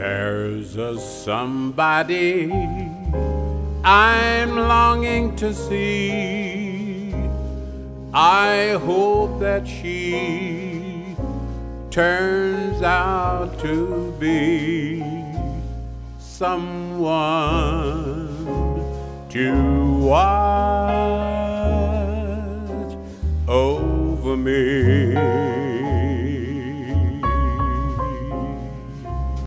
There's a somebody I'm longing to see. I hope that she turns out to be someone to watch over me.